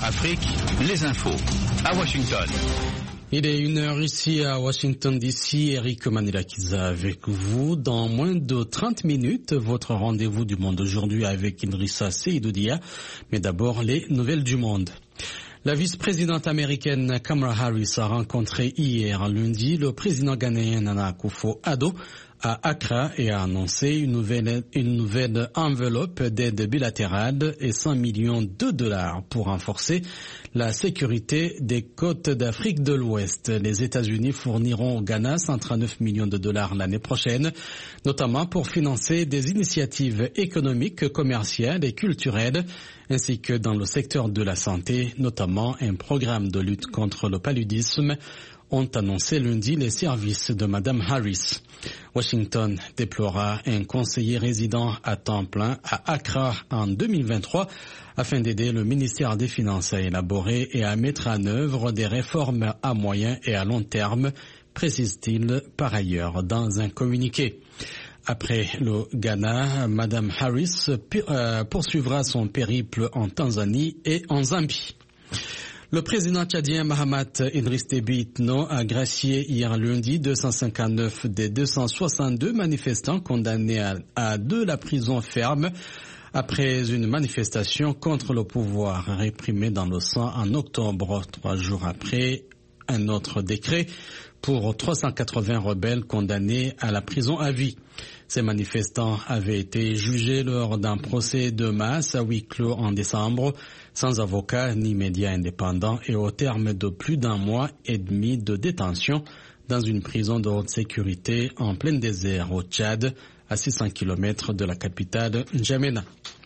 Afrique, les infos. À Washington. Il est 1h ici à Washington DC. Eric Manilakiza avec vous. Dans moins de 30 minutes, votre rendez-vous du monde aujourd'hui avec Idrissa Seydoudia. Mais d'abord, les nouvelles du monde. La vice-présidente américaine Kamala Harris a rencontré hier lundi le président ghanéen Nana Akufo-Addo à Accra et a annoncé une nouvelle enveloppe d'aide bilatérale et 100 millions de dollars pour renforcer la sécurité des côtes d'Afrique de l'Ouest. Les États-Unis fourniront au Ghana 139 millions de dollars l'année prochaine, notamment pour financer des initiatives économiques, commerciales et culturelles, ainsi que dans le secteur de la santé, notamment un programme de lutte contre le paludisme, ont annoncé lundi les services de Mme Harris. Washington déplora un conseiller résident à temps plein à Accra en 2023 afin d'aider le ministère des Finances à élaborer et à mettre en œuvre des réformes à moyen et à long terme, précise-t-il par ailleurs dans un communiqué. Après le Ghana, Mme Harris poursuivra son périple en Tanzanie et en Zambie. Le président tchadien Mahamat Idriss Déby Itno a gracié hier lundi 259 des 262 manifestants condamnés à de la prison ferme après une manifestation contre le pouvoir réprimée dans le sang en octobre, 3 jours après un autre décret pour 380 rebelles condamnés à la prison à vie. Ces manifestants avaient été jugés lors d'un procès de masse à huis clos en décembre, sans avocat ni médias indépendants et au terme de plus d'un mois et demi de détention dans une prison de haute sécurité en plein désert au Tchad, à 600 km de la capitale N'Djamena.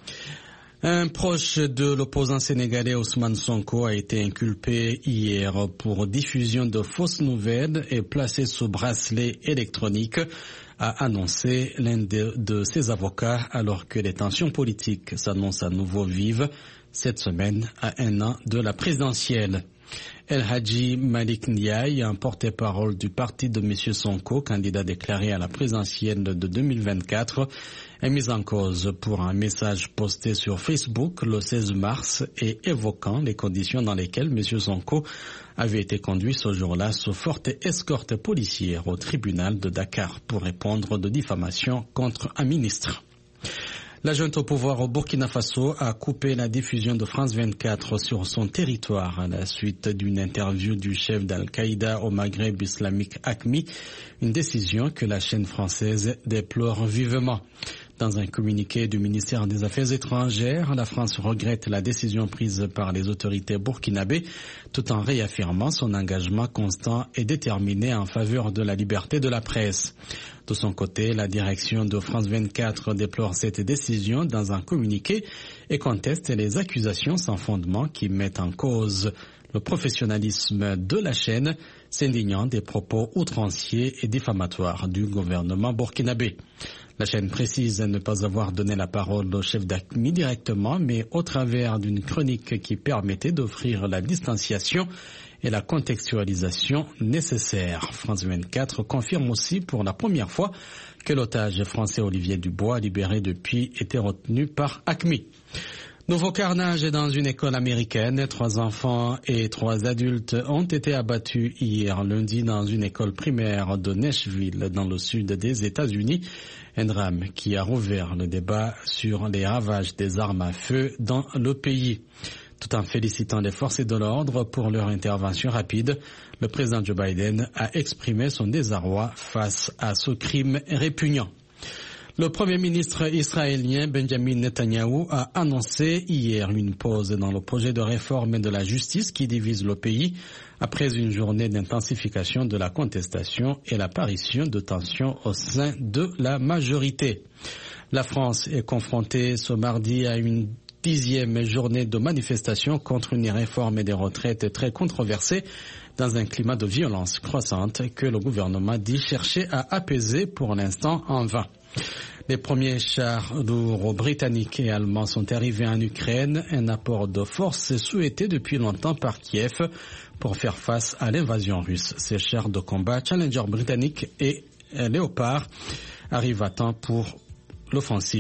Un proche de l'opposant sénégalais Ousmane Sonko a été inculpé hier pour diffusion de fausses nouvelles et placé sous bracelet électronique, a annoncé l'un de ses avocats alors que les tensions politiques s'annoncent à nouveau vives cette semaine à un an de la présidentielle. El Hadji Malik Ndiaye, un porte-parole du parti de M. Sonko, candidat déclaré à la présidentielle de 2024, est mis en cause pour un message posté sur Facebook le 16 mars et évoquant les conditions dans lesquelles M. Sonko avait été conduit ce jour-là sous forte escorte policière au tribunal de Dakar pour répondre de diffamation contre un ministre. La junte au pouvoir au Burkina Faso a coupé la diffusion de France 24 sur son territoire à la suite d'une interview du chef d'Al-Qaïda au Maghreb islamique AQMI, une décision que la chaîne française déplore vivement. Dans un communiqué du ministère des Affaires étrangères, la France regrette la décision prise par les autorités burkinabées tout en réaffirmant son engagement constant et déterminé en faveur de la liberté de la presse. De son côté, la direction de France 24 déplore cette décision dans un communiqué et conteste les accusations sans fondement qui mettent en cause le professionnalisme de la chaîne, s'indignant des propos outranciers et diffamatoires du gouvernement burkinabé. La chaîne précise ne pas avoir donné la parole au chef d'AQMI directement, mais au travers d'une chronique qui permettait d'offrir la distanciation et la contextualisation nécessaires. France 24 confirme aussi pour la première fois que l'otage français Olivier Dubois, libéré depuis, était retenu par AQMI. Nouveau carnage dans une école américaine. 3 enfants et 3 adultes ont été abattus hier lundi dans une école primaire de Nashville, dans le sud des États-Unis. Un drame qui a rouvert le débat sur les ravages des armes à feu dans le pays. Tout en félicitant les forces de l'ordre pour leur intervention rapide, le président Joe Biden a exprimé son désarroi face à ce crime répugnant. Le Premier ministre israélien Benjamin Netanyahou a annoncé hier une pause dans le projet de réforme de la justice qui divise le pays après une journée d'intensification de la contestation et l'apparition de tensions au sein de la majorité. La France est confrontée ce mardi à une 10e journée de manifestation contre une réforme des retraites très controversée dans un climat de violence croissante que le gouvernement dit chercher à apaiser pour l'instant en vain. Les premiers chars lourds britanniques et allemands sont arrivés en Ukraine, un apport de force souhaité depuis longtemps par Kiev pour faire face à l'invasion russe. Ces chars de combat Challenger britanniques et Léopard arrivent à temps pour l'offensive